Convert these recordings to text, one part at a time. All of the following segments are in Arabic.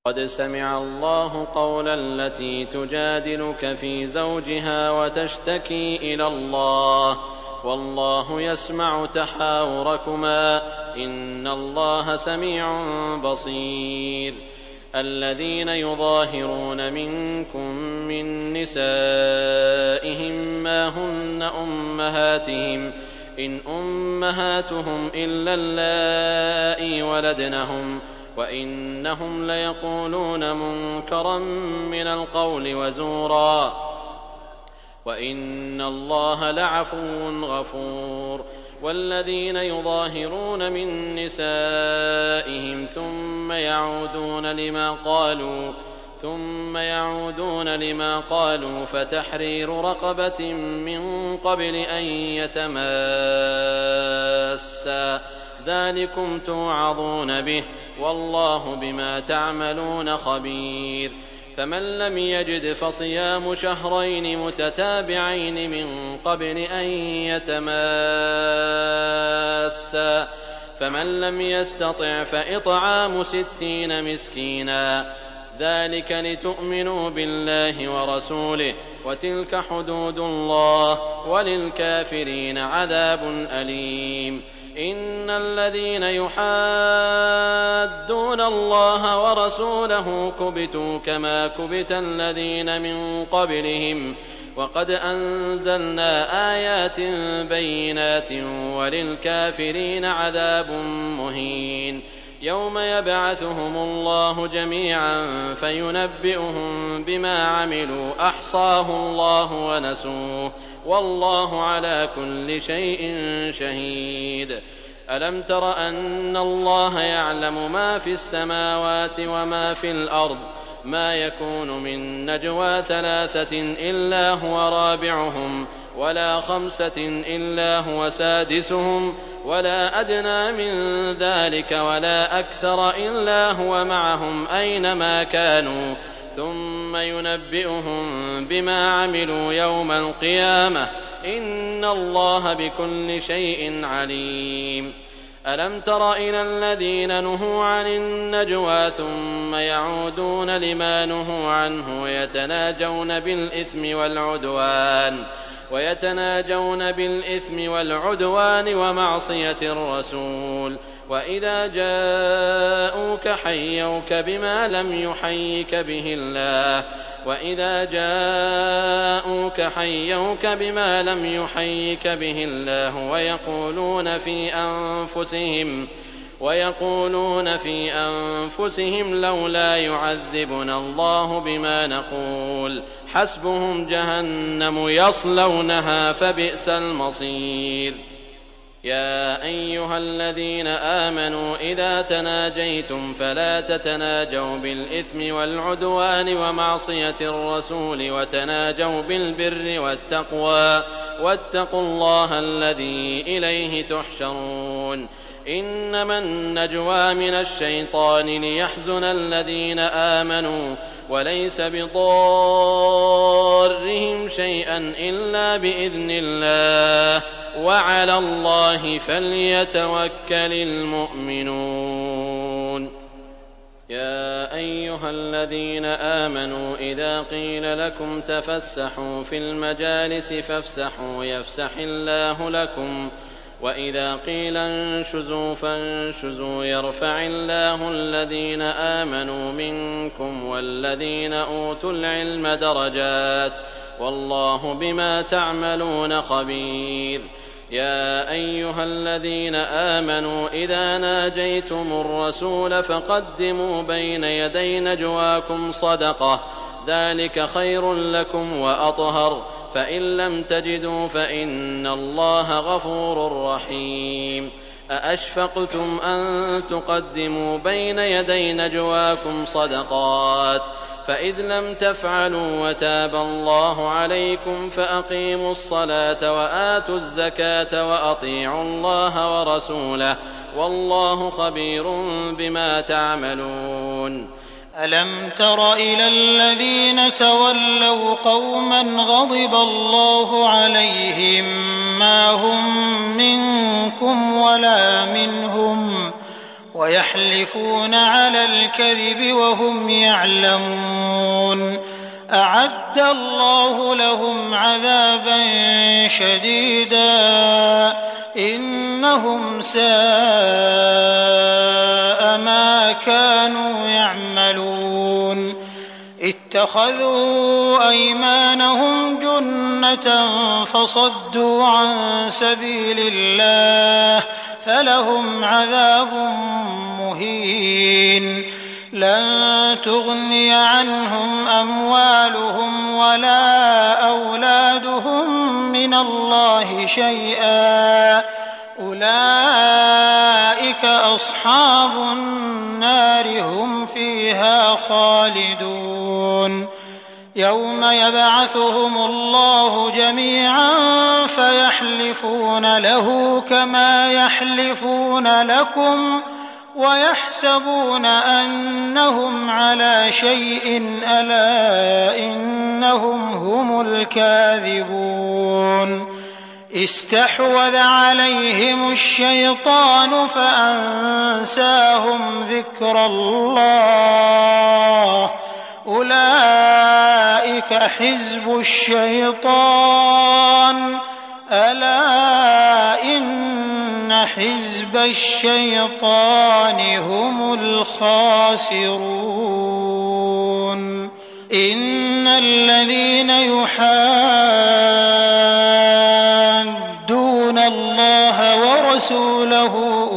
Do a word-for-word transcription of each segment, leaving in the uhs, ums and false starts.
قد سمع الله قول التي تجادلك في زوجها وتشتكي إلى الله والله يسمع تحاوركما إن الله سميع بصير. الذين يظاهرون منكم من نسائهم ما هن أمهاتهم إن أمهاتهم إلا اللائي ولدنهم وإنهم ليقولون منكرا من القول وزورا وإن الله لعفو غفور. والذين يظاهرون من نسائهم ثم يعودون لما قالوا ثم يعودون لما قالوا فتحرير رقبة من قبل أن يتماسا ذلكم توعظون به والله بما تعملون خبير. فمن لم يجد فصيام شهرين متتابعين من قبل أن يتماسا فمن لم يستطع فإطعام ستين مسكينا ذلك لتؤمنوا بالله ورسوله وتلك حدود الله وللكافرين عذاب أليم. إن الذين يحادون الله ورسوله كبتوا كما كبت الذين من قبلهم وقد أنزلنا آيات بينات وللكافرين عذاب مهين. يوم يبعثهم الله جميعا فينبئهم بما عملوا أحصاه الله ونسوه والله على كل شيء شهيد. ألم تر أن الله يعلم ما في السماوات وما في الأرض ما يكون من نجوى ثلاثة إلا هو رابعهم ولا خمسة إلا هو سادسهم ولا أدنى من ذلك ولا أكثر إلا هو معهم أينما كانوا ثم ينبئهم بما عملوا يوم القيامة إن الله بكل شيء عليم. ألم تر إلى الذين نهوا عن النجوى ثم يعودون لما نهوا عنه ويتناجون بالإثم والعدوان ويتناجون بالإثم والعدوان ومعصية الرسول وإذا جاءوك حيوك بما لم يحيك به الله وإذا جاءوك حيوك بما لم يحيك به الله ويقولون في أنفسهم ويقولون في أنفسهم لولا يعذبنا الله بما نقول حسبهم جهنم يصلونها فبئس المصير. يا أيها الذين آمنوا إذا تناجيتم فلا تتناجوا بالإثم والعدوان ومعصية الرسول وتناجوا بالبر والتقوى واتقوا الله الذي إليه تحشرون. إنما النجوى من الشيطان ليحزن الذين آمنوا وليس بضارهم شيئا إلا بإذن الله وعلى الله فليتوكل المؤمنون. يا أيها الذين آمنوا إذا قيل لكم تفسحوا في المجالس فافسحوا يفسح الله لكم وإذا قيل انشزوا فانشزوا يرفع الله الذين آمنوا منكم والذين أوتوا العلم درجات والله بما تعملون خبير. يا أيها الذين آمنوا إذا ناجيتم الرسول فقدموا بين يدي نجواكم صدقة ذلك خير لكم وأطهر فإن لم تجدوا فإن الله غفور رحيم. أأشفقتم أن تقدموا بين يدي نجواكم صدقات فإذ لم تفعلوا وتاب الله عليكم فأقيموا الصلاة وآتوا الزكاة وأطيعوا الله ورسوله والله خبير بما تعملون. ألم تر إلى الذين تولوا قوما غضب الله عليهم ما هم منكم ولا منهم ويحلفون على الكذب وهم يعلمون أعد الله لهم عذابا شديدا إنهم ساء ما كانوا يعملون اتخذوا أيمانهم جنة فصدوا عن سبيل الله فلهم عذاب مهين لن تغني عنهم أموالهم ولا أولادهم من الله شيئا أولئك أصحاب النار هم فيها خالدون يوم يبعثهم الله جميعا فيحلفون له كما يحلفون لكم ويحسبون أنهم على شيء ألا إنهم هم الكاذبون استحوذ عليهم الشيطان فأنساهم ذكر الله أولئك حزب الشيطان ألا إن حزب الشيطان هم الخاسرون إن الذين يحادون الله ورسوله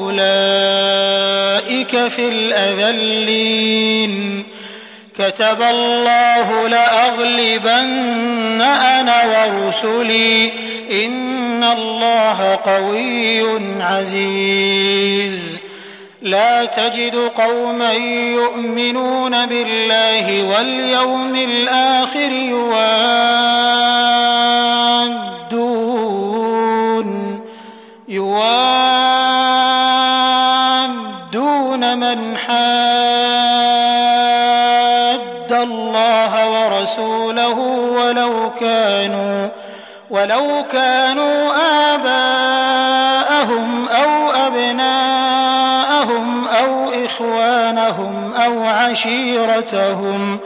أولئك في الأذلين كتب الله لأغلبن أنا ورسلي إن الله قوي عزيز لا تجد قوما يؤمنون بالله واليوم الآخر يوادون يوادون من حاد الله ورسوله ولو كانوا ولو كانوا آباءهم أو أبناءهم أو إخوانهم أو عشيرتهم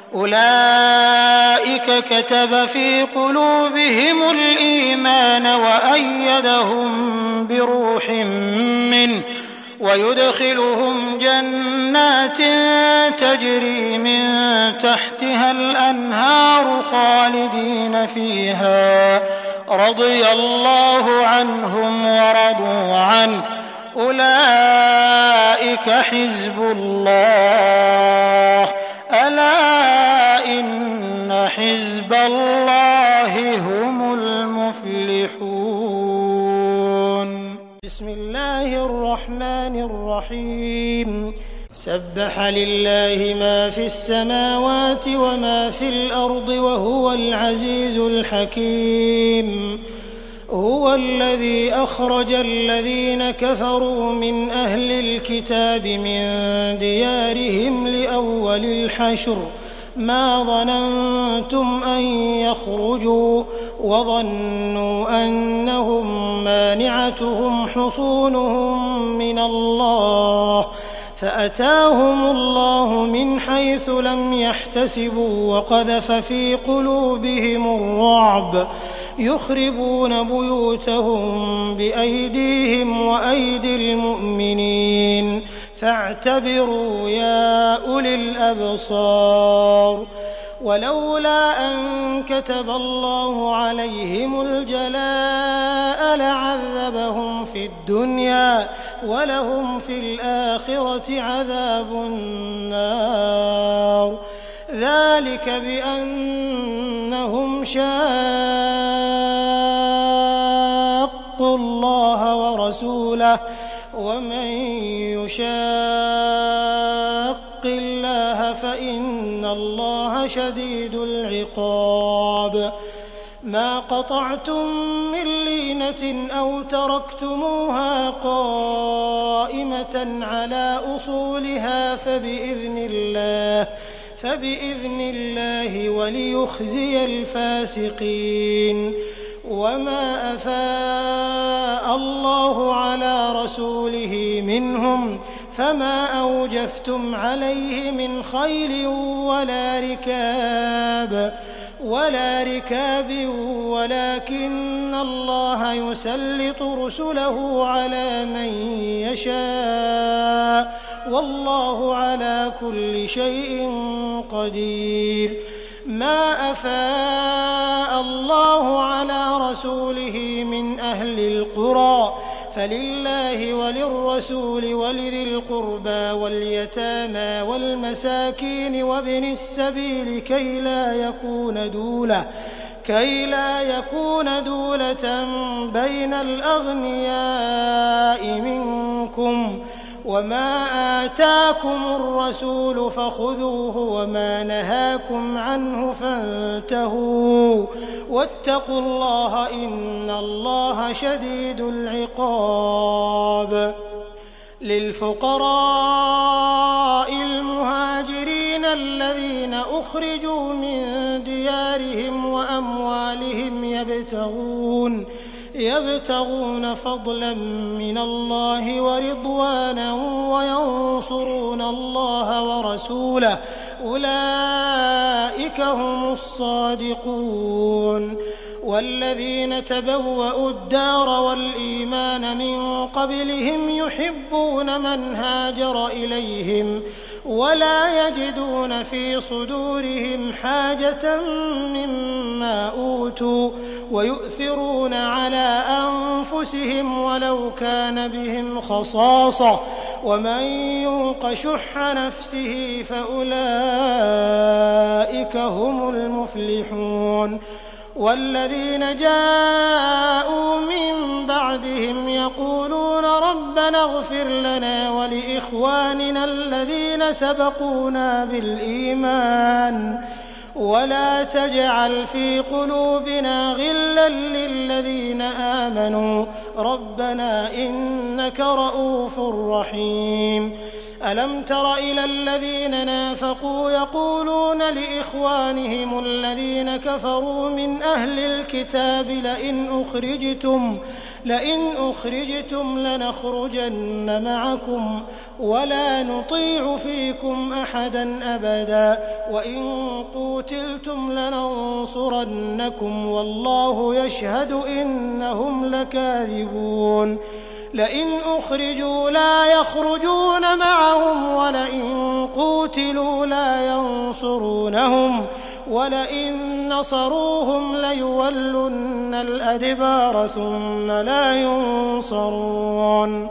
أولئك كتب في قلوبهم الإيمان وأيدهم بروح منه ويدخلهم جنات تجري من تحتها الأنهار خالدين فيها رضي الله عنهم ورضوا عنه أولئك حزب الله ألا إن حزب الله هم المفلحون بسم الله الرحمن الرحيم سبح لله ما في السماوات وما في الأرض وهو العزيز الحكيم هو الذي أخرج الذين كفروا من أهل الكتاب من ديارهم لأول الحشر ما ظننتم أن يخرجوا وظنوا أنهم مانعتهم حصونهم من الله فأتاهم الله من حيث لم يحتسبوا وقذف في قلوبهم الرعب يخربون بيوتهم بأيديهم وأيدي المؤمنين فاعتبروا يا أولي الأبصار ولولا أن كتب الله عليهم الجلاء لعذبهم في الدنيا ولهم في الآخرة عذاب النار ذلك بأنهم شاقوا الله ورسوله ومن يشاق الله فإن الله شديد العقاب ما قطعتم من لينة أو تركتموها قائمة على أصولها فبإذن الله فبإذن الله وليخزي الفاسقين وما أفاء الله على رسوله منهم فما أوجفتم عليه من خيل ولا ركاب ولا ركاب ولكن الله يسلط رسله على من يشاء والله على كل شيء قدير. ما أفاء الله على رسوله من أهل القرى فلله وللرسول ولذي القربى واليتامى والمساكين وابن السبيل كي لا يكون دولة كي لا يكون دولة بين الأغنياء منكم وما آتاكم الرسول فخذوه وما نهاكم عنه فانتهوا واتقوا الله إن الله شديد العقاب. للفقراء المهاجرين الذين أخرجوا من ديارهم وأموالهم يبتغون يبتغون فضلا من الله ورضوانا وينصرون الله ورسوله أولئك هم الصادقون. والذين تبوأوا الدار والإيمان من قبلهم يحبون من هاجر إليهم ولا يجدون في صدورهم حاجة مما أوتوا ويؤثرون على أنفسهم ولو كان بهم خصاصة ومن يوق شح نفسه فأولئك هم المفلحون. والذين جاءوا من بعدهم يقولون ربنا اغفر لنا ولإخواننا الذين سبقونا بالإيمان ولا تجعل في قلوبنا غلا للذين آمنوا ربنا إنك رؤوف رحيم. ألم تر إلى الذين نافقوا يقولون لإخوانهم الذين كفروا من أهل الكتاب لئن أخرجتم لئن أخرجتم لنخرجن معكم ولا نطيع فيكم أحدا أبدا وإن قوتلتم لننصرنكم والله يشهد إنهم لكاذبون. لئن أخرجوا لا يخرجون معهم ولئن قوتلوا لا ينصرونهم ولئن نصروهم ليولن الأدبار ثم لا ينصرون.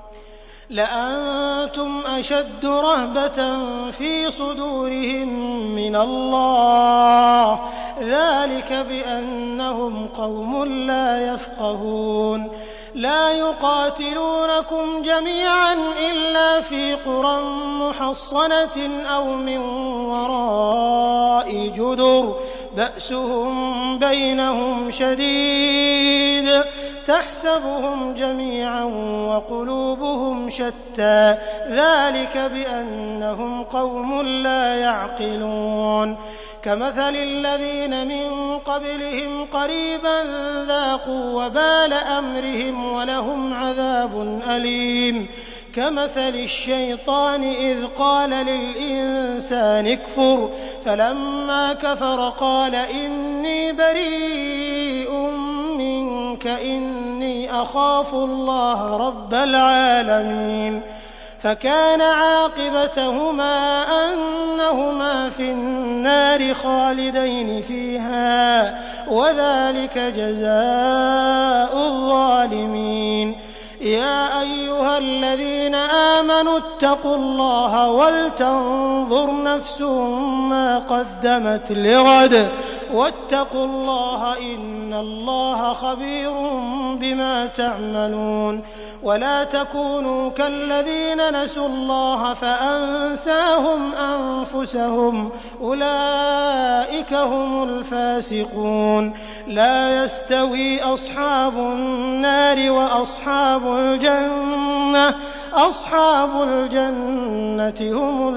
لأنتم أشد رهبة في صدورهم من الله ذلك بأنهم قوم لا يفقهون. لا يقاتلونكم جميعا إلا في قرى محصنة أو من وراء جدر بأسهم بينهم شديد تحسبهم جميعا وقلوبهم شتى ذلك بأنهم قوم لا يعقلون. كمثل الذين من قبلهم قريبا ذاقوا وبال أمرهم ولهم عذاب أليم. كمثل الشيطان إذ قال للإنسان اكفر فلما كفر قال إني بريء منك إني أخاف الله رب العالمين. فكان عاقبتهما أنهما في النار خالدين فيها وذلك جزاء الظالمين. يا أيها الذين آمنوا اتقوا الله ولتنظر نفس ما قدمت لغد واتقوا الله إن الله خبير بما تعملون. ولا تكونوا كالذين نسوا الله فأنساهم أنفسهم أولئك هم الفاسقون. لا يستوي أصحاب النار وأصحاب الجنة أصحاب الجنة هم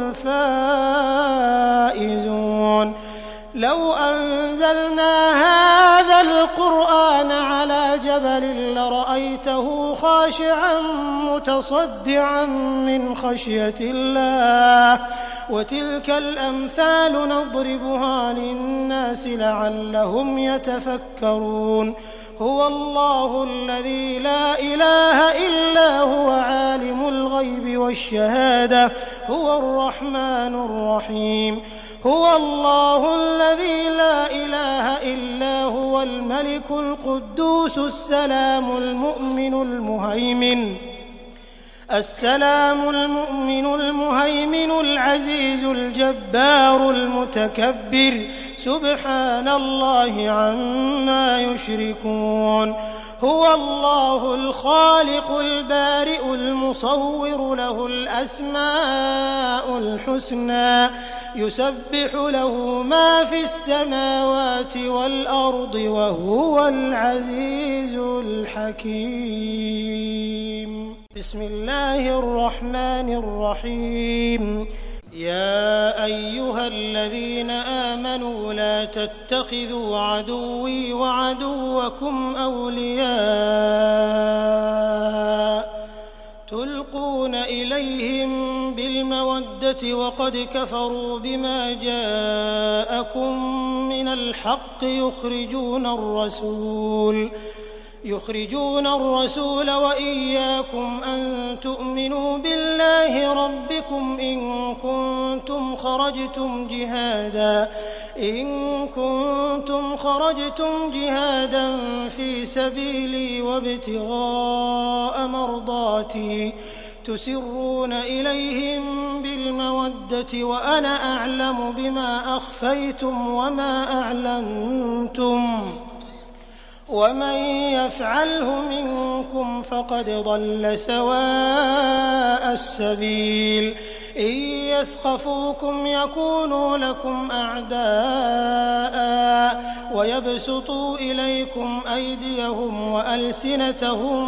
الفائزون. لو أنزلنا هذا القرآن على جبل لرأيته رأيته خاشعا متصدعا من خشية الله. وتلك الأمثال نضربها للناس لعلهم يتفكرون. هو الله الذي لا إله إلا هو عالم الغيب والشهادة هو الرحمن الرحيم. هو الله الذي لا إله إلا هو الملك القدوس السلام المؤمن المهيمن السلام المؤمن المهيمن العزيز الجبار المتكبر سبحان الله عما يشركون. هو الله الخالق البارئ المصور له الأسماء الحسنى يسبح له ما في السماوات والأرض وهو العزيز الحكيم. بسم الله الرحمن الرحيم. يا أيها الذين آمنوا لا تتخذوا عدوي وعدوكم أولياء تلقون إليهم بالمودة وقد كفروا بما جاءكم من الحق يخرجون الرسول يخرجون الرسول وإياكم أن تؤمنوا بالله ربكم إن كنتم خرجتم جهادا إن كنتم خرجتم جهادا في سبيلي وابتغاء مرضاتي تسرون إليهم بالمودة وأنا أعلم بما أخفيتم وما أعلنتم ومن يفعله منكم فقد ضل سواء السبيل. إن يثقفوكم يكونوا لكم أعداء ويبسطوا إليكم أيديهم وألسنتهم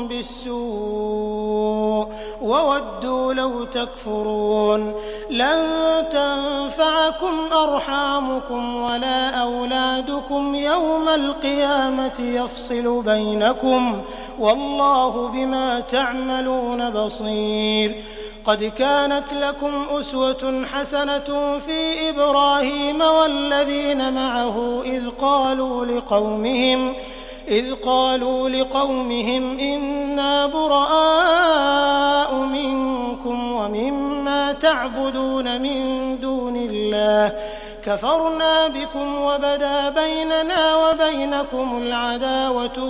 بالسوء وودوا لو تكفرون. لن تنفعكم أرحامكم ولا أولادكم يوم القيامة يفصل بينكم والله بما تعملون بصير. قد كانت لكم أسوة حسنة في إبراهيم والذين معه إذ قالوا لقومهم إذ قالوا لقومهم إنا براء منكم ومما تعبدون من دون الله كفرنا بكم وبدا بيننا وبينكم العداوة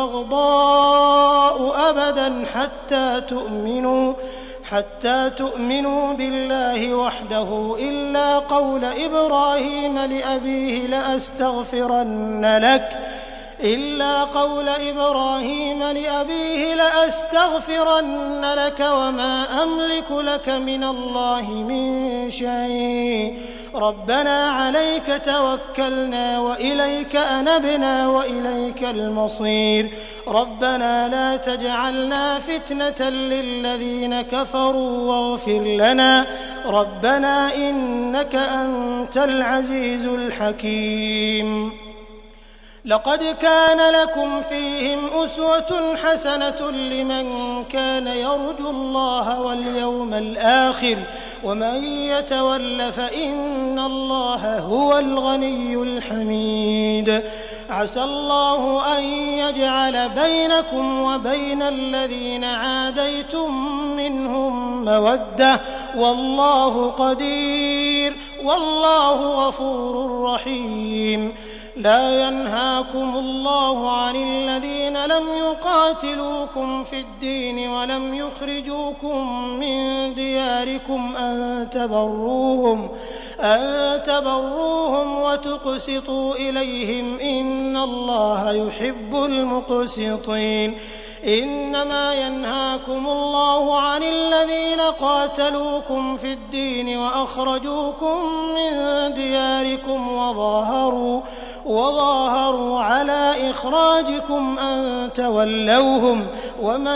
والبغضاء أبدا حتى تؤمنوا حتى تؤمنوا بالله وحده إلا قول إبراهيم لأبيه لأستغفرن لك إلا قول إبراهيم لأبيه لأستغفرن لك وما أملك لك من الله من شيء ربنا عليك توكلنا وإليك أنبنا وإليك المصير ربنا لا تجعلنا فتنة للذين كفروا واغفر لنا ربنا إنك أنت العزيز الحكيم. لقد كان لكم فيهم أسوة حسنة لمن كان يرجو الله واليوم الآخر ومن يتول فإن الله هو الغني الحميد. عسى الله أن يجعل بينكم وبين الذين عاديتم منهم مودة والله قدير والله غفور رحيم. لا ينهاكم الله عن الذين لم يقاتلوكم في الدين ولم يخرجوكم من دياركم أن تبروهم أن تبروهم وتقسطوا إليهم إن الله يحب المقسطين. إنما ينهاكم الله عن الذين قاتلوكم في الدين وأخرجوكم من دياركم وظاهروا وظاهروا على إخراجكم أن تولوهم ومن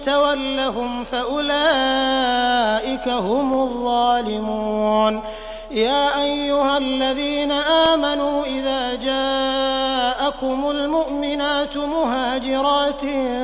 يتولهم فأولئك هم الظالمون. يا أيها الذين آمنوا إذا جاءكم المؤمنات مهاجرات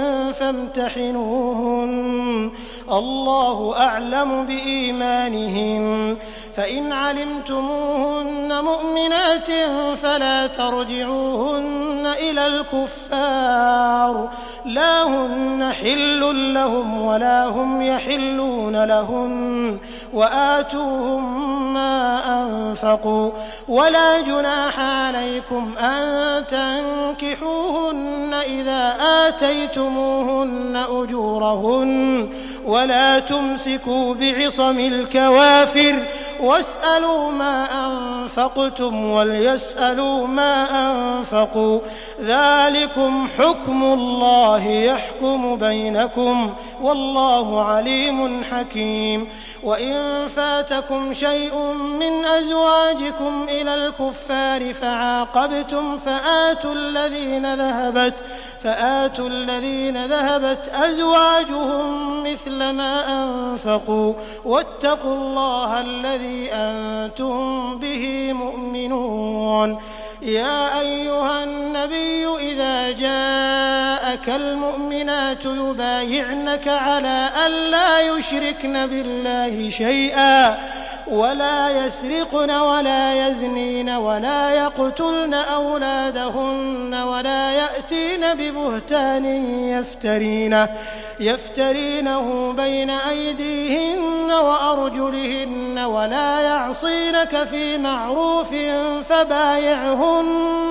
فامتحنوهن الله أعلم بإيمانهن فإن علمتموهن مؤمنات فلا ترجعوهن إلى الكفار لا هن حل لهم ولا هم يحلون لهن وآتوهم ما أنفقوا ولا جناح عليكم أن تنكحوهن إذا آتيتموهن أجورهن ولا تمسكوا بعصم الكوافر واسألوا ما أنفقتم وليسألوا ما أنفقوا ذلكم حكم الله يحكم بينكم والله عليم حكيم وإن فاتكم شيء من أزواجكم إلى الكفار فعاقبتم فآتوا الذين ذهبت فآتوا الذين ذهبت أزواجهم مثل ما أنفقوا واتقوا الله الذي أنتم به مؤمنون يا أيها النبي إذا جاءك المؤمنات يبايعنك على أن لا يشركن بالله شيئا ولا يسرقن ولا يزنين ولا يقتلن أولادهن ولا يأتين ببهتان يفترينه, يفترينه بين أيديهن وأرجلهن ولا يعصينك في معروف فبايعهن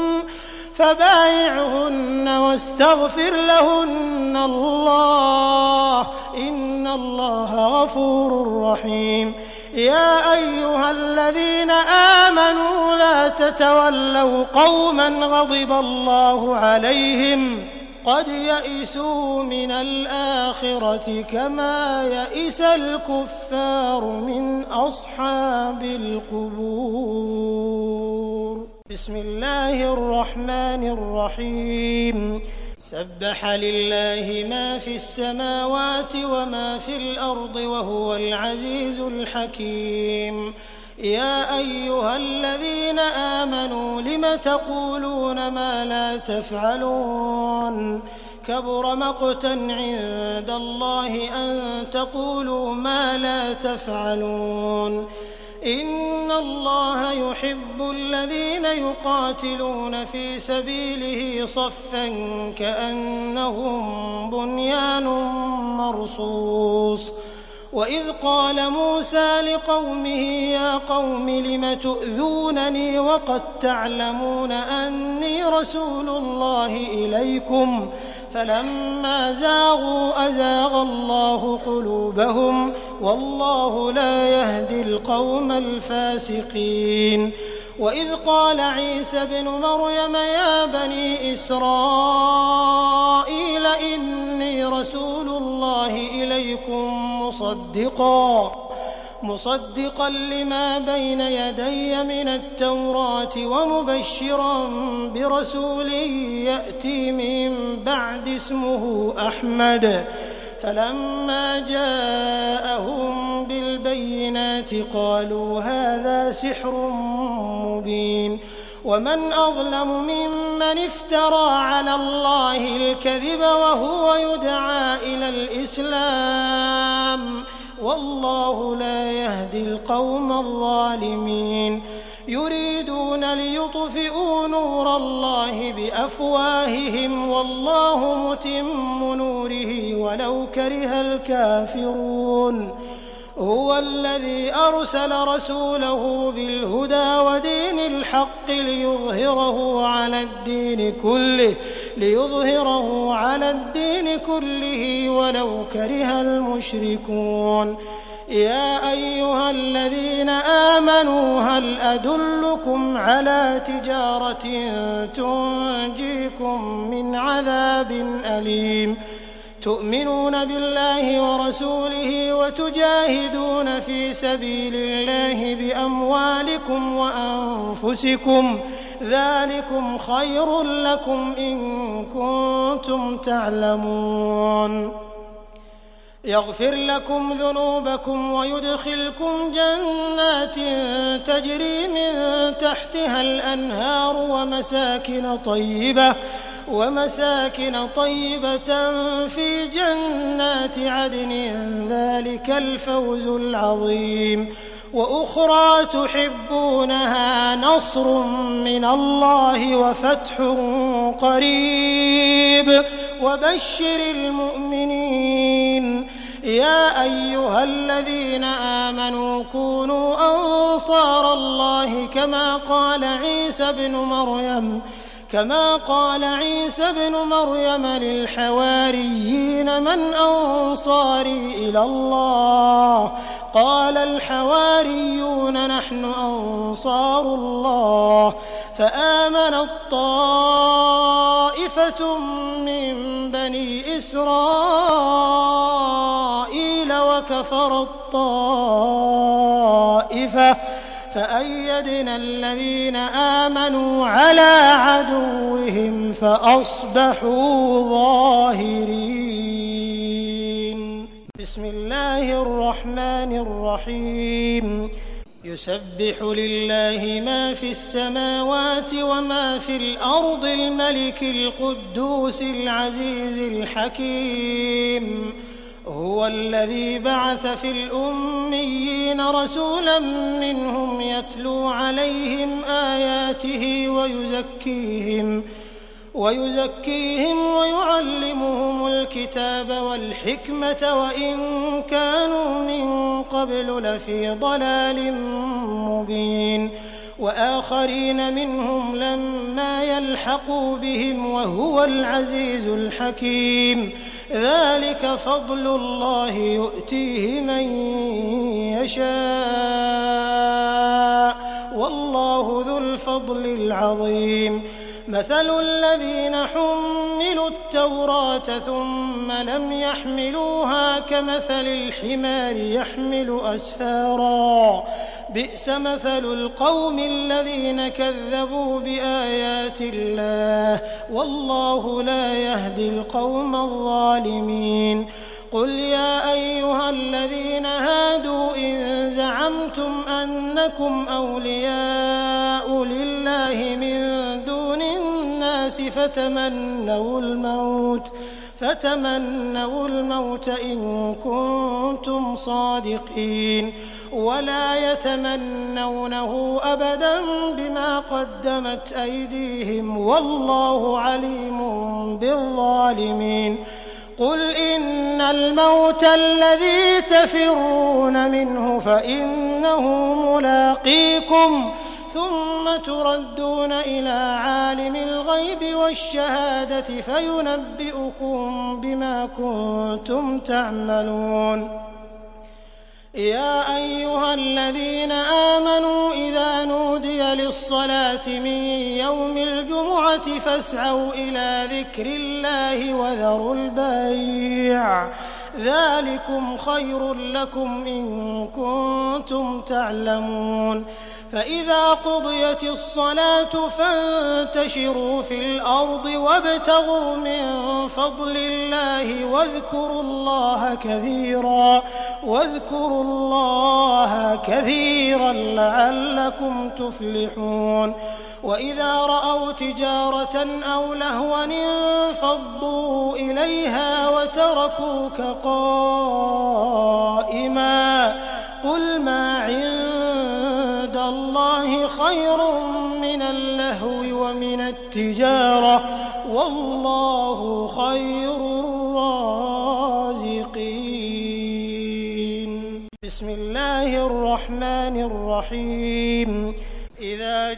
فبايعهن واستغفر لهن الله إن الله غفور رحيم يا أيها الذين آمنوا لا تتولوا قوما غضب الله عليهم قد يئسوا من الآخرة كما يئس الكفار من أصحاب القبور. بسم الله الرحمن الرحيم. سبح لله ما في السماوات وما في الأرض وهو العزيز الحكيم. يا أيها الذين آمنوا لم تقولون ما لا تفعلون كبر مقتا عند الله أن تقولوا ما لا تفعلون إن الله يحب الذين يقاتلون في سبيله صفا كأنهم بنيان مرصوص. وإذ قال موسى لقومه يا قوم لم تؤذونني وقد تعلمون أني رسول الله إليكم فلما زاغوا أزاغ الله قلوبهم والله لا يهدي القوم الفاسقين. وإذ قال عيسى ابن مريم يا بني إسرائيل إني رسول الله إليكم مصدقا مصدقا لما بين يدي من التوراة ومبشرا برسول يأتي من بعد اسمه أحمد. فلما جاءهم بالبينات قالوا هذا سحر مبين. ومن أظلم ممن افترى على الله الكذب وهو يدعى إلى الإسلام والله لا يهدي القوم الظالمين. يريدون ليطفئوا نور الله بأفواههم والله متم نوره ولو كره الكافرون. هو الذي أرسل رسوله بالهدى ودين الحق ليظهره على الدين كله ليظهره على الدين كله ولو كره المشركون. يا أيها الذين آمنوا هل أدلكم على تجارة تنجيكم من عذاب أليم تؤمنون بالله ورسوله وتجاهدون في سبيل الله بأموالكم وأنفسكم ذلكم خير لكم إن كنتم تعلمون. يغفر لكم ذنوبكم ويدخلكم جنات تجري من تحتها الأنهار ومساكن طيبة ومساكن طيبة في جنات عدن ذلك الفوز العظيم. وأخرى تحبونها نصر من الله وفتح قريب وبشر المؤمنين. يا أيها الذين آمنوا كونوا أنصار الله كما قال عيسى بن مريم كما قال عيسى بن مريم للحواريين من أنصاري إلى الله قال الحواريون نحن أنصار الله فآمنت طائفة من بني إسرائيل وكفرت طائفة فأيدنا الذين آمنوا على عدوهم فأصبحوا ظاهرين. بسم الله الرحمن الرحيم. يسبح لله ما في السماوات وما في الأرض الملك القدوس العزيز الحكيم. هو الذي بعث في الأميين رسولا منهم يتلو عليهم آياته ويزكيهم ويزكيهم ويعلمهم الكتاب والحكمة وإن كانوا من قبل لفي ضلال مبين. وآخرين منهم لما يلحقوا بهم وهو العزيز الحكيم. ذلك فضل الله يؤتيه من يشاء والله ذو الفضل العظيم. مثل الذين حملوا التوراة ثم لم يحملوها كمثل الحمار يحمل أسفارا بئس مثل القوم الذين كذبوا بآيات الله والله لا يهدي القوم الظالمين. قل يا أيها الذين هادوا إن زعمتم أنكم أولياء لله من دون الناس فتمنوا الموت فتمنوا الموت إن كنتم صادقين ولا يتمنونه أبدا بما قدمت أيديهم والله عليم بالظالمين. قل إن الموت الذي تفرون منه فإنه ملاقيكم ثم تردون إلى عالم الغيب والشهادة فينبئكم بما كنتم تعملون. يا أيها الذين آمنوا إذا نودي للصلاة من يوم الجمعة فاسعوا إلى ذكر الله وذروا البيع ذلكم خير لكم إن كنتم تعلمون. فإذا قضيت الصلاة فانتشروا في الأرض وابتغوا من فضل الله واذكروا الله كثيرا واذكروا الله كثيرا لعلكم تفلحون. وإذا رأوا تجارة أو لهوا انفضوا إليها وتركوك قائما قل ما عند الله خير من اللهو ومن التجارة والله خير الرازقين. بسم الله الرحمن الرحيم. إذا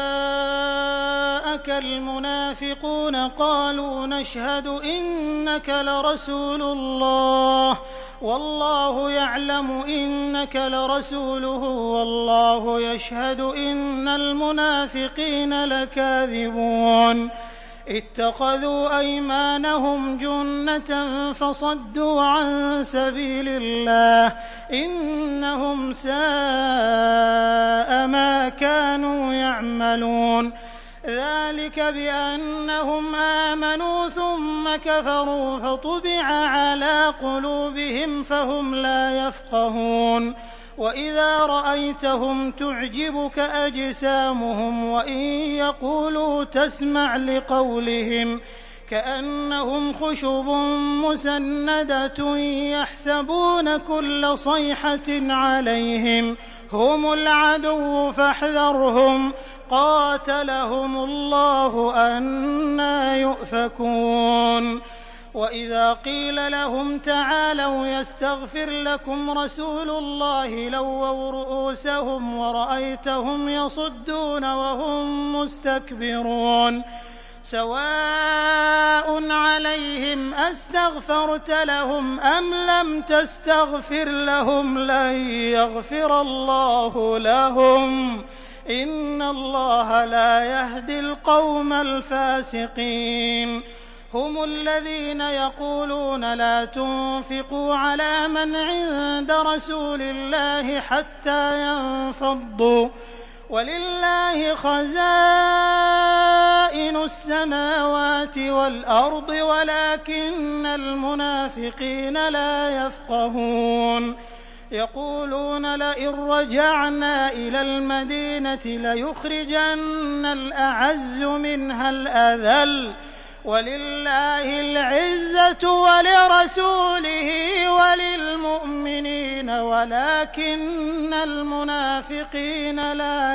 جاءك المنافقون قالوا نشهد إنك لرسول الله والله يعلم إنك لرسوله والله يشهد إن المنافقين لكاذبون. اتخذوا أيمانهم جنة فصدوا عن سبيل الله إنهم ساء ما كانوا يعملون. ذلك بأنهم آمنوا ثم كفروا فطبع على قلوبهم فهم لا يفقهون وإذا رأيتهم تعجبك أجسامهم وإن يقولوا تسمع لقولهم كأنهم خشب مسندة يحسبون كل صيحة عليهم هم العدو فاحذرهم قاتلهم الله أنى يؤفكون وإذا قيل لهم تعالوا يستغفر لكم رسول الله لووا رؤوسهم ورأيتهم يصدون وهم مستكبرون سواء عليهم أستغفرت لهم أم لم تستغفر لهم لن يغفر الله لهم إن الله لا يهدي القوم الفاسقين هم الذين يقولون لا تنفقوا على من عند رسول الله حتى ينفضوا ولله خزائن السماوات والأرض ولكن المنافقين لا يفقهون يقولون لئن رجعنا إلى المدينة ليخرجن الأعز منها الأذل ولله العزة ولرسوله وللمؤمنين ولكن المنافقين لا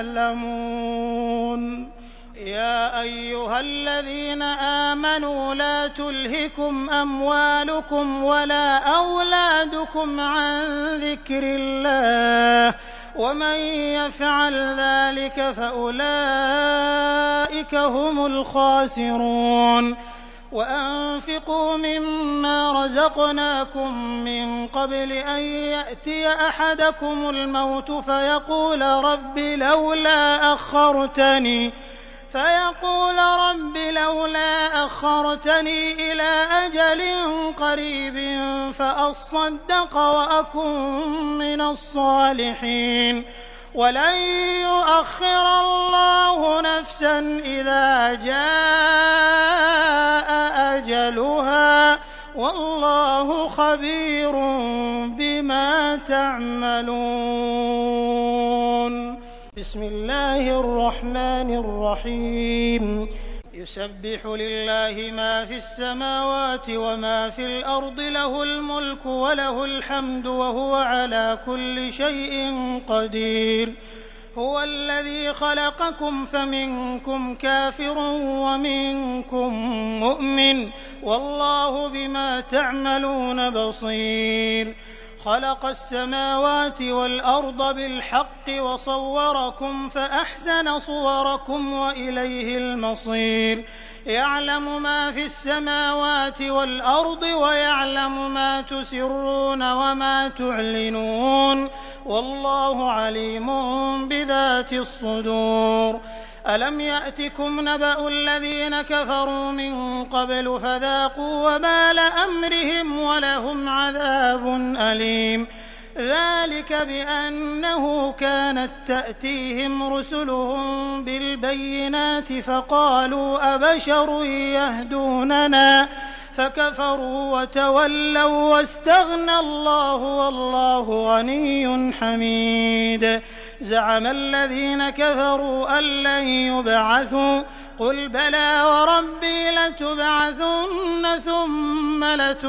يعلمون يا أيها الذين آمنوا لا تلهكم أموالكم ولا أولادكم عن ذكر الله ومن يفعل ذلك فأولئك هم الخاسرون وأنفقوا مما رزقناكم من قبل أن يأتي أحدكم الموت فيقول رب لولا أخرتني فيقول رب لولا أخرتني إلى أجل قريب فأصدق وأكن من الصالحين ولن يؤخر الله نفسا إذا جاء أجلها والله خبير بما تعملون بسم الله الرحمن الرحيم يسبح لله ما في السماوات وما في الأرض له الملك وله الحمد وهو على كل شيء قدير هو الذي خلقكم فمنكم كافر ومنكم مؤمن والله بما تعملون بصير خلق السماوات والأرض بالحق وصوركم فأحسن صوركم وإليه المصير يعلم ما في السماوات والأرض ويعلم ما تسرون وما تعلنون والله عليم بذات الصدور ألم يأتكم نبأ الذين كفروا من قبل فذاقوا وبال أمرهم ولهم عذاب أليم ذلك بأنه كانت تأتيهم رسلهم بالبينات فقالوا أبشر يهدوننا فكفروا وتولوا واستغنى الله والله غني حميد زعم الذين كفروا أن لن يبعثوا قل بلى وربي لتبعثن ثم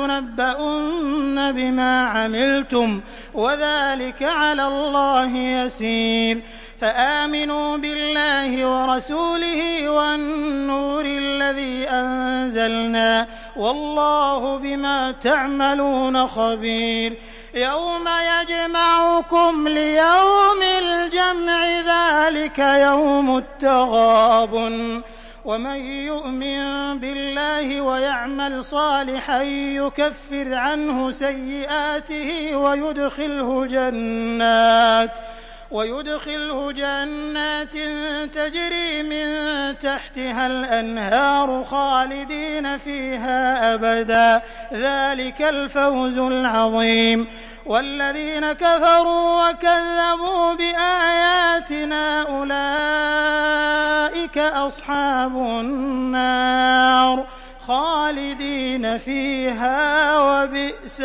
لتنبؤن بما عملتم وذلك على الله يسير فآمنوا بالله ورسوله والنور الذي أنزلنا والله بما تعملون خبير يوم يجمعكم ليوم الجمع ذلك يوم التغابن ومن يؤمن بالله ويعمل صالحا يكفر عنه سيئاته ويدخله جنات ويدخله جنات تجري من تحتها الأنهار خالدين فيها أبدا ذلك الفوز العظيم والذين كفروا وكذبوا بآياتنا أولئك أولئك أصحاب النار خالدين فيها وبئس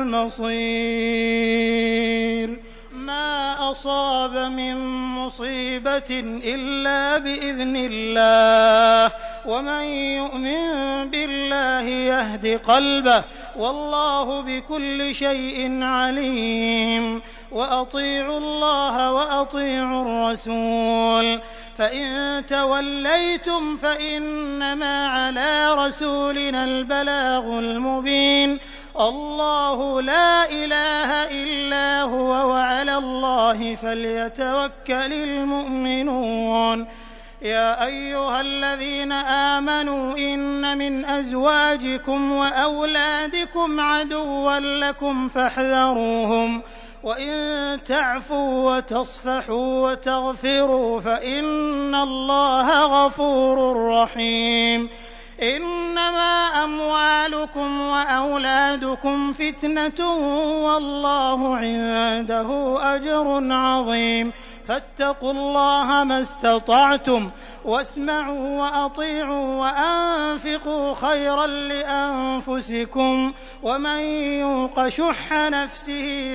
المصير. ما أصاب من مصيبة إلا بإذن الله ومن يؤمن بالله يهد قلبه والله بكل شيء عليم. وأطيعوا الله وأطيعوا الرسول فإن توليتم فإنما على رسولنا البلاغ المبين. الله لا إله إلا هو وعلى الله فليتوكل المؤمنون. يا أيها الذين آمنوا إن من أزواجكم وأولادكم عدوا لكم فاحذروهم وإن تعفوا وتصفحوا وتغفروا فإن الله غفور رحيم. إنما أموالكم وأولادكم فتنة والله عنده أجر عظيم. فاتقوا الله ما استطعتم واسمعوا وأطيعوا وأنفقوا خيرا لأنفسكم ومن يوق شح نفسه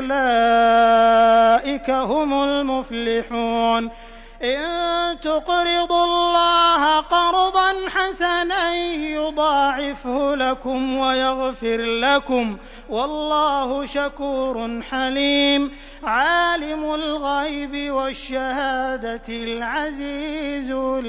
فأولئك هم المفلحون. إن تقرضوا الله قرضا حسنا يضاعفه لكم ويغفر لكم والله شكور حليم. عالم الغيب والشهادة العزيز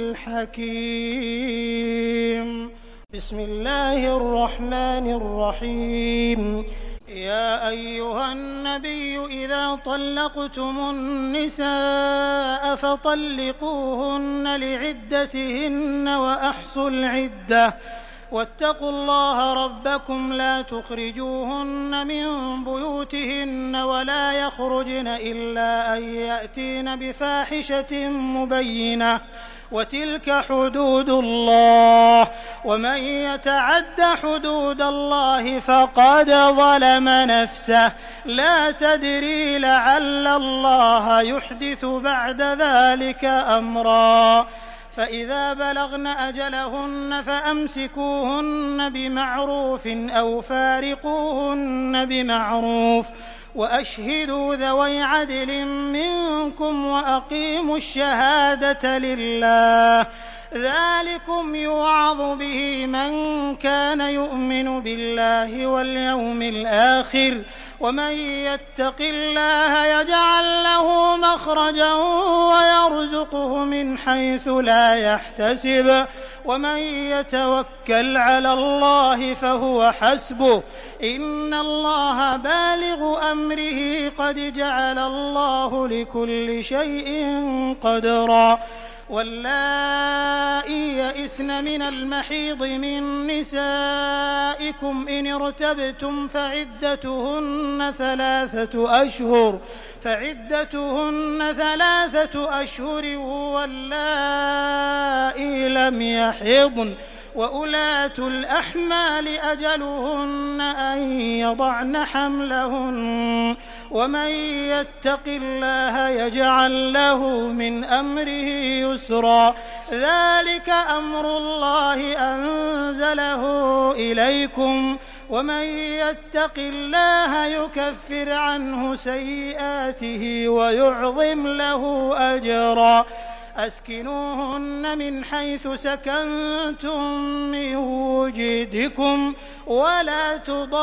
الحكيم. بسم الله الرحمن الرحيم. يا أيها النبي إذا طلقتم النساء فطلقوهن لعدتهن وأحصوا العدة واتقوا الله ربكم لا تخرجوهن من بيوتهن ولا يخرجن إلا أن يأتين بفاحشة مبينة وتلك حدود الله ومن يتعد حدود الله فقد ظلم نفسه لا تدري لعل الله يحدث بعد ذلك أمرا. فإذا بلغن أجلهن فأمسكوهن بمعروف أو فارقوهن بمعروف وأشهدوا ذوي عدل منكم وأقيموا الشهادة لله ذلكم يوعظ به من كان يؤمن بالله واليوم الآخر ومن يتق الله يجعل له مخرجا ويرزقه من حيث لا يحتسب ومن يتوكل على الله فهو حسبه إن الله بالغ أمره قد جعل الله لكل شيء قدرا. واللائي يئسن من المحيض من نسائكم إن ارتبتم فعدتهن ثلاثة أشهر فعدتهن ثلاثة أشهر واللائي لم يحضن وأولاة الأحمال أجلهن أن يضعن حملهن ومن يتق الله يجعل له من أمره يسرا ذلك أمر الله أنزله إليكم ومن يتق الله يكفر عنه سيئاته ويعظم له أجرا. أسكنوهن من حيث سكنتم من وجدكم ولا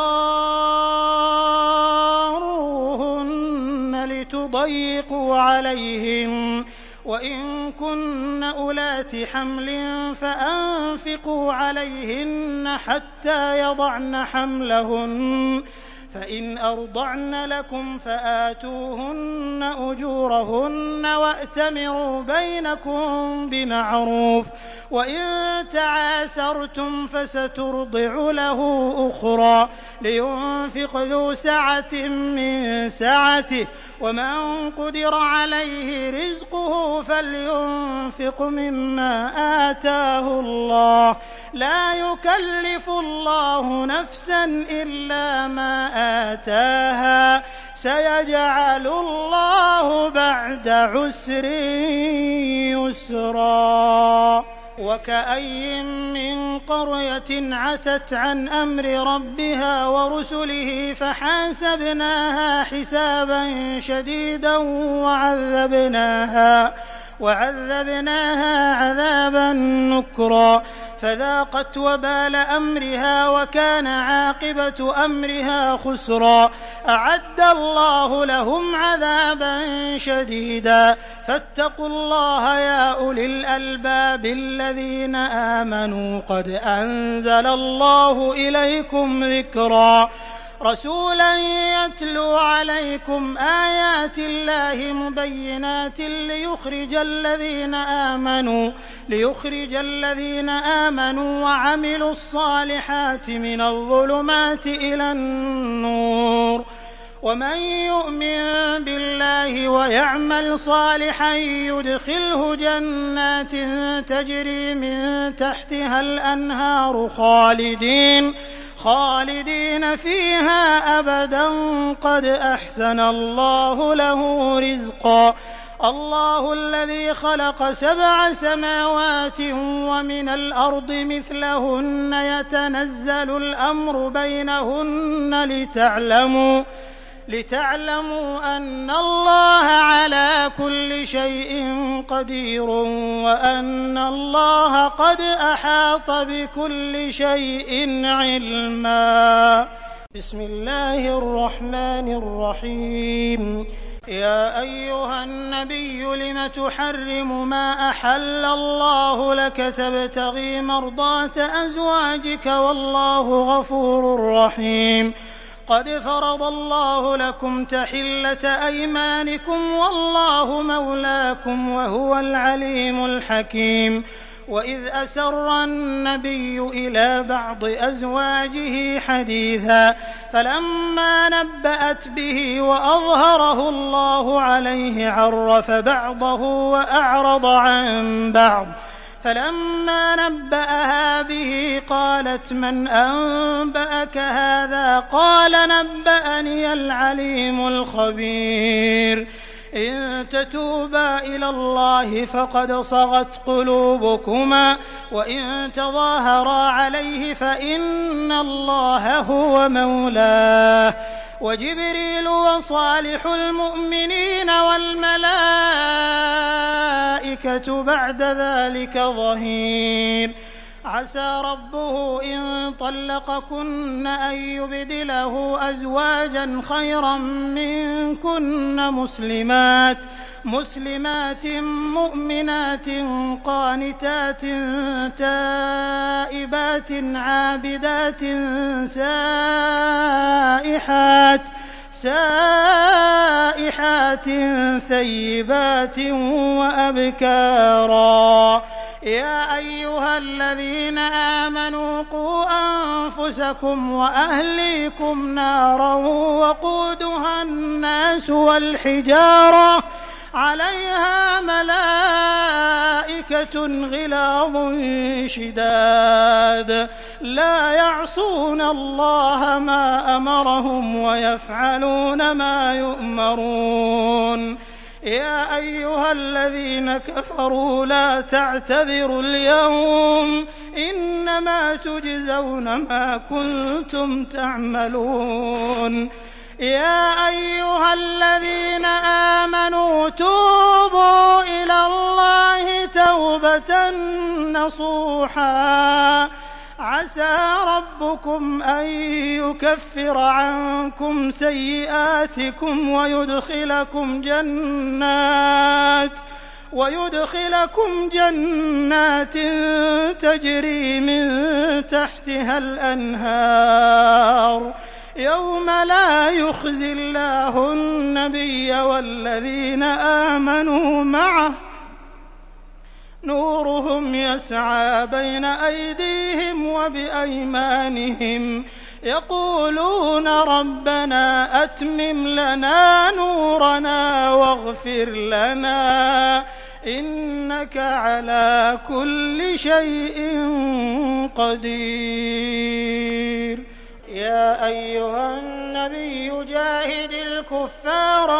تضاروهن لتضيقوا عليهم وإن كن أولات حمل فأنفقوا عليهن حتى يضعن حملهن فإن أرضعن لكم فآتوهن أجورهن وأتمروا بينكم بمعروف وإن تعاسرتم فسترضع له أخرى لينفق ذو سعة من سعته ومن قدر عليه رزقه فلينفق مما آتاه الله لا يكلف الله نفسا إلا ما آتاها سيجعل الله بعد عسر يسرا. وكأي من قرية عتت عن أمر ربها ورسله فحاسبناها حسابا شديدا وعذبناها وعذبناها عذابا نكرا فذاقت وبال أمرها وكان عاقبة أمرها خسرا أعد الله لهم عذابا شديدا فاتقوا الله يا أولي الألباب الذين آمنوا قد أنزل الله إليكم ذكرا رسولا يتلو عليكم آيات الله مبينات ليخرج الذين آمنوا ليخرج الذين آمنوا وعملوا الصالحات من الظلمات إلى النور ومن يؤمن بالله ويعمل صالحا يدخله جنات تجري من تحتها الأنهار خالدين خالدين فيها أبدا قد أحسن الله له رزقا الله الذي خلق سبع سماوات ومن الأرض مثلهن يتنزل الأمر بينهن لتعلموا لتعلموا أن الله على كل شيء قدير وأن الله قد أحاط بكل شيء علما. بسم الله الرحمن الرحيم. يا أيها النبي لم تحرم ما أحل الله لك تبتغي مرضات أزواجك والله غفور رحيم. قد فرض الله لكم تحلة أيمانكم والله مولاكم وهو العليم الحكيم. وإذ أسر النبي إلى بعض أزواجه حديثا فلما نبأت به وأظهره الله عليه عرف بعضه وأعرض عن بعض فلما نبأها به قالت من أنبأك هذا قال نبأني العليم الخبير. إن تتوبا إلى الله فقد صغت قلوبكما وإن تظاهرا عليه فإن الله هو مولاه وجبريل وصالح المؤمنين والملائكة بعد ذلك ظهير. عسى ربه إن طلقكن أن يبدله أزواجا خيرا منكن مسلمات مسلمات مؤمنات قانتات تائبات عابدات سائحات سائحات ثيبات وأبكارا. يا أيها الذين آمنوا قوا أنفسكم وأهليكم نارا وقودها الناس والحجارة عليها ملائكة غلاظ شداد لا يعصون الله ما أمرهم ويفعلون ما يؤمرون. يا أيها الذين كفروا لا تعتذروا اليوم إنما تجزون ما كنتم تعملون. يا أيها الذين آمنوا توبوا إلى الله توبة نصوحا عسى ربكم أن يكفر عنكم سيئاتكم ويدخلكم جنات ويدخلكم جنات تجري من تحتها الأنهار يوم لا يخزي الله النبي والذين آمنوا معه نورهم يسعى بين أيديهم وبأيمانهم يقولون ربنا أتمم لنا نورنا واغفر لنا إنك على كل شيء قدير. يا أيها النبي جاهد الكفار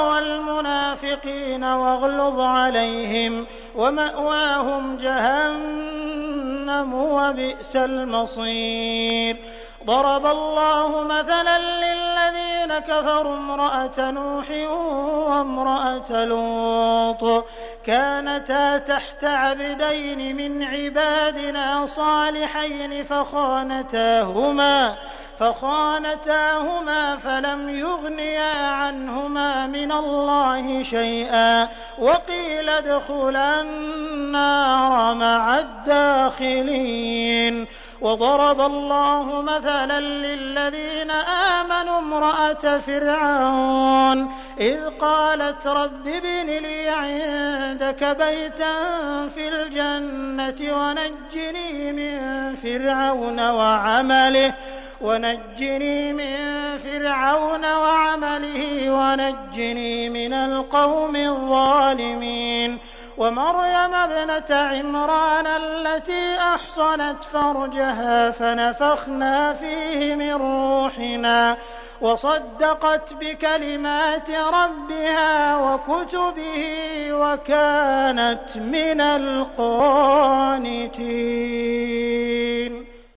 والمنافقين واغلظ عليهم ومأواهم جهنم جهنم وبئس المصير. ضرب الله مثلا للذين كفروا امرأة نوح وامرأة لوط كانتا تحت عبدين من عبادنا صالحين فخانتاهما فخانتاهما فلم يغنيا عنهما من الله شيئا وقيل ادخلا النار مع الداخلين. وضرب الله مثلا للذين آمنوا امرأة فرعون إذ قالت رب ابن لي عندك بيتا في الجنة ونجني من فرعون وعمله ونجني من فرعون وعمله ونجني من القوم الظالمين. ومريم ابنة عمران التي أحصنت فرجها فنفخنا فيه من روحنا وصدقت بكلمات ربها وكتبه وكانت من القانتين.